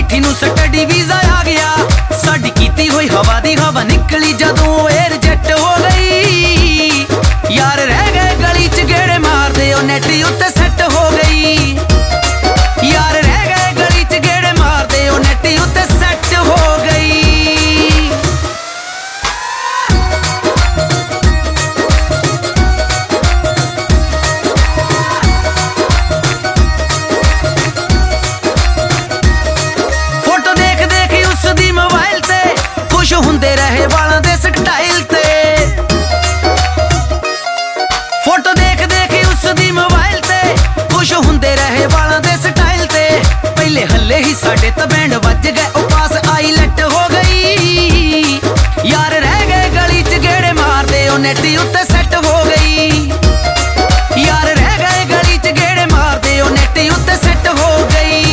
ਬੈਠੀ ਨੂੰ study visa ਆ ਗਿਆ। ਸਾਡੀ ਕੀਤੀ ਹੋਈ ਹਵਾ ਦੀ ਹਵਾ ਨਿਕਲੀ ਜਦੋਂ ਏਅਰ ਜੱਟ ਹੋ ਗਈ। ਯਾਰ ਰਹਿ ਗਏ ਗਲੀ ਚ ਗੇੜੇ ਮਾਰਦੇ ਉਹ ਨੈਟ ਉੱਤੇ ਸੈੱਟ ਹੋ ਗਈ। ਯਾਰ ਰਹਿ ਗਏ ਗਲੀ ਚ ਗੇੜੇ ਮਾਰਦੇ ਉਹ ਨੈਟ ਉੱਤੇ ਸੈੱਟ ਹੋ ਗਈ। ਫੋਟੋ ਦੇਖ ਦੇਖ ਉਸ ਦੀ ਮੋਬਾਈਲ ਤੇ ਖੁਸ਼ ਹੁੰਦੇ ਰਹੇ ਵਾਲਾਂ ਦੇ ਸਟਾਈਲ ਤੇ। ਫੋਟੋ ਦੇਖ ਦੇਖ ਉਸ ਦੀ ਮੋਬਾਈਲ ਤੇ ਖੁਸ਼ ਹੁੰਦੇ ਰਹੇ ਵਾਲਾਂ ਦੇ ਸਟਾਈਲ ਤੇ। ਪਹਿਲੇ ਹੱਲੇ ਹੀ ਸਾਡੇ ਤਾਂ ਬੈਂਡ ਵੱਜ ਗਏ ਉਹ ਪਾਸ ਆਈਲੈਟ ਹੋ ਗਈ। ਯਾਰ ਰਹਿ ਗਏ ਗਲੀ ਚ ਗੇੜੇ ਮਾਰਦੇ ਉਹ ਨੈਟ ਉੱਤੇ ਸੈੱਟ ਹੋ ਗਈ। ਯਾਰ ਰਹਿ ਗਏ ਗਲੀ ਚ ਗੇੜੇ ਮਾਰਦੇ ਉਹ ਨੈਟ ਉੱਤੇ ਸੈੱਟ ਹੋ ਗਈ।